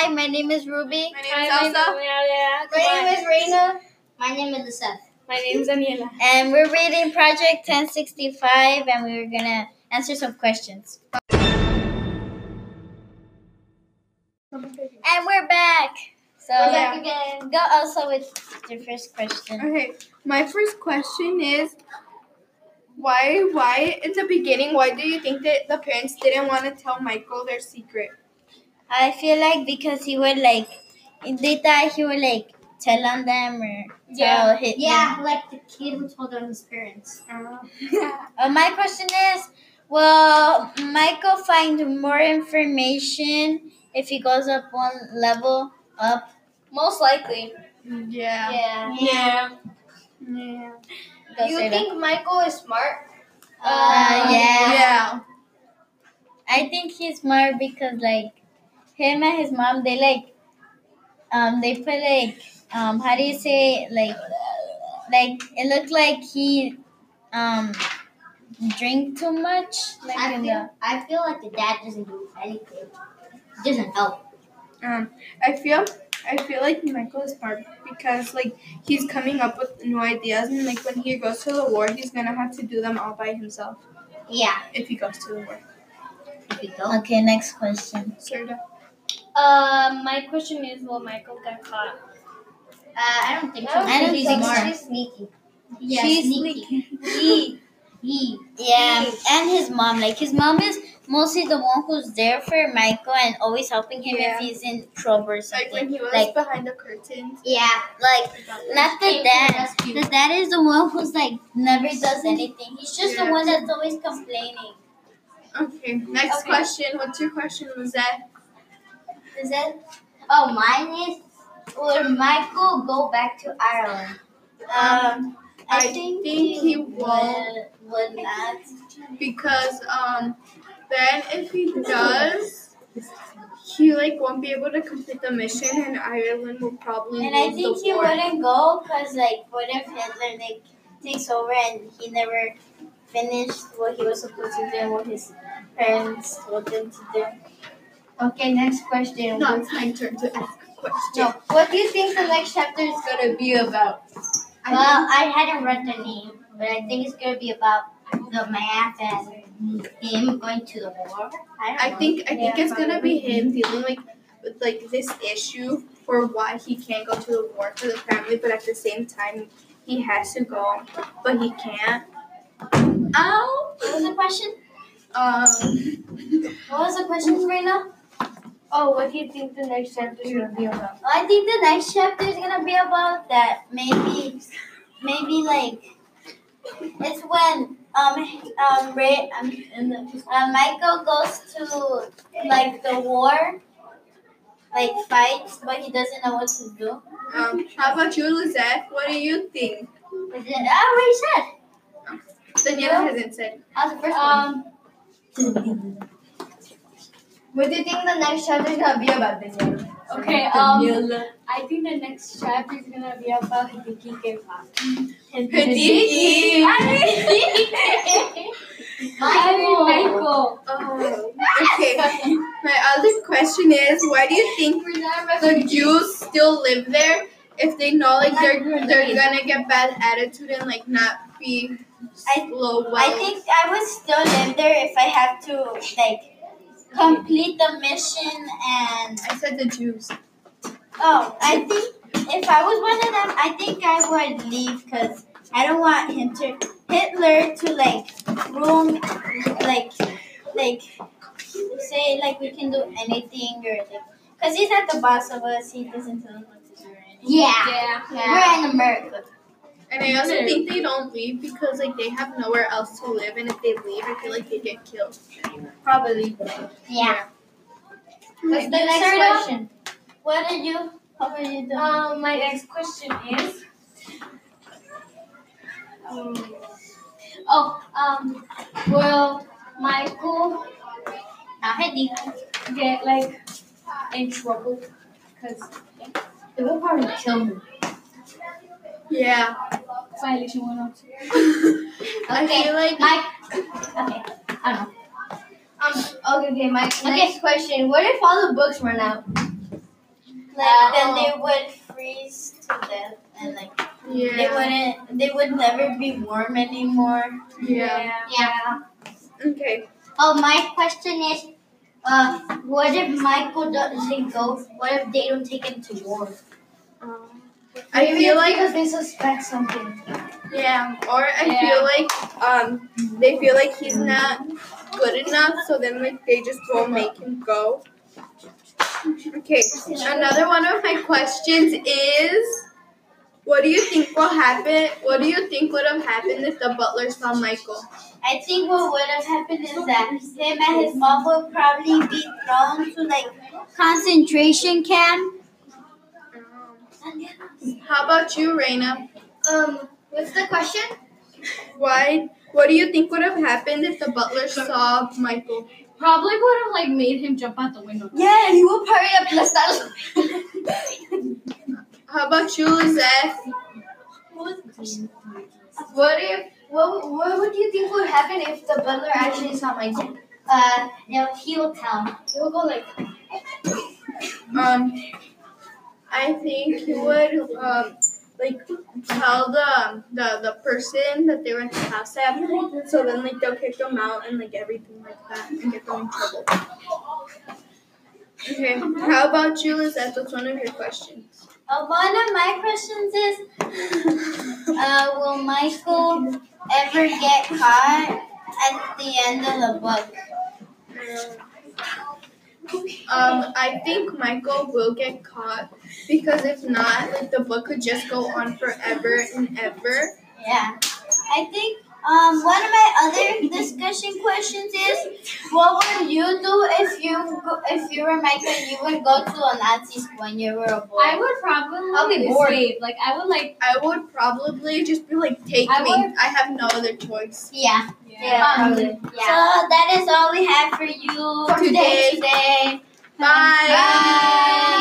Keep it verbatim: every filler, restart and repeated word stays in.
Hi, my name is Ruby. My name is Elsa. My name is Reina. My name is Seth. My name is Daniela. And we're reading Project ten sixty-five, and we're going to answer some questions. And we're back. So, We're back again. Go also with your first question. Okay, my first question is, why, why in the beginning, why do you think that the parents didn't want to tell Michael their secret? I feel like because he would like, they thought he would like tell on them or Yeah. tell hit Yeah, them. like the kid who told on his parents. Uh, my question is, will Michael find more information if he goes up one level up? Most likely. Yeah. Yeah. Yeah. Yeah. Go You Sarah. think Michael is smart? Uh, yeah. Yeah. I think he's smart because like him and his mom, they like um they put like um how do you say like like it looked like he um drink too much like I in feel, the I feel like the dad doesn't do anything. He doesn't help. Um, I feel I feel like Michael is smart because like he's coming up with new ideas, and like when he goes to the war, he's gonna have to do them all by himself Yeah. if he goes to the war. If you don't. Okay, next question. Serta. Um, my question is, will Michael get caught? Uh, I don't think so. I don't He's think smart. She's sneaky. Yeah, She's sneaky. He. He. Yeah, and his mom. Like his mom is mostly the one who's there for Michael and always helping him Yeah. if he's in trouble or Like something. when he was Like, behind the curtains. Yeah. like not the Came to the dad. rescue. The dad is the one who's like never does anything. He's just Yeah. the one that's always complaining. Okay, next Okay. question. What's your question, Lizette? Is it? Oh, mine is, will Michael go back to Ireland? Um, I, I think, think he won't. would not. Because um, then if he does, he like won't be able to complete the mission, and Ireland will probably And I lose think the he war. wouldn't go because, like, what if Hitler like takes over and he never finished what he was supposed to do and what his parents told him to do? Okay, next question. No, it's my turn to ask a question. No. What do you think the next chapter is gonna be about? I Well, I hadn't read the name, but I think it's going to be about the math and him going to the war. I don't I know. think I think Yeah, it's gonna be him dealing like with like this issue for why he can't go to the war for the family, but at the same time he has to go, but he can't. Ow! What was the question? Um. What was the question right now? Oh, what do you think the next chapter is gonna be about? I think the next chapter is gonna be about that. Maybe, maybe like it's when um um Ray um in the, uh, Michael goes to like the war, like fights, but he doesn't know what to do. Um. How about you, Lizette? What do you think? But then, I already said. Daniela hasn't said. How's the first Um. What do you think the next chapter is gonna be about, Daniela? Okay, um, I think the next chapter is gonna be about Hideki Kepa. Hideki. I mean, Michael. Oh. Okay. My other question is, why do you think the Jews still live there if they know like they're they're gonna get bad attitude and like not be slow well? I think I would still live there if I had to like complete the mission and I said the Jews. oh, I think if I was one of them, I think I would leave because I don't want him to Hitler to like ruin like like say like we can do anything or like because he's not the boss of us. He doesn't tell us what to do or anything. Yeah. We're in America. And I also think they don't leave because like they have nowhere else to live, and if they leave, I feel like they get killed. Probably. Yeah. What's the next Sarah? question? What did you? How are you doing? Um, my next question is, um, oh, um, will Michael Now, Hedy. get like in trouble? Cause It will probably kill him. Yeah. violation one oh two. I Okay, feel like Mike. Okay. I don't know. Um. Okay. Okay. My next question: what if all the books run out? like then they would freeze to death and like they Yeah. wouldn't they would never be warm anymore. Yeah. Yeah. Okay. Oh, my question is, uh, what if Michael doesn't go? What if they don't take him to war? Um, I Maybe feel it's like because they suspect something. yeah, or I Yeah. feel like um they feel like he's not good enough, so then like they just won't make him go. Okay, another one of my questions is, what do you think will happen? What do you think would have happened if the butler saw Michael? I think what would have happened is that him and his mom would probably be thrown to like concentration camp. How about you, Reina? Um, what's the question? Why? What do you think would have happened if the butler saw Michael? Probably would have like made him jump out the window. Yeah, he would probably aplastar. How about you, Lizette? What if? What, what would you think would happen if the butler actually saw Michael? Uh, no, he will tell. He will go like, Um, I think he would um like tell the the the person that they were in the house at, so then like they'll kick them out and like everything like that and get them in trouble. Okay, how about you, Lizette? What's one of your questions? Uh, one of my questions is, uh, will Michael ever get caught at the end of the book? Um, I think Michael will get caught because if not, like the book could just go on forever and ever. Yeah. I think um one of my other discussion questions is, what would you do if you go, if you were Michael and you would go to a Nazi school when you were a boy? I would probably I'll be bored. escape. Like I would like I would probably just be like, take I me. would- I have no other choice. Yeah. yeah. Um, Yeah. So that is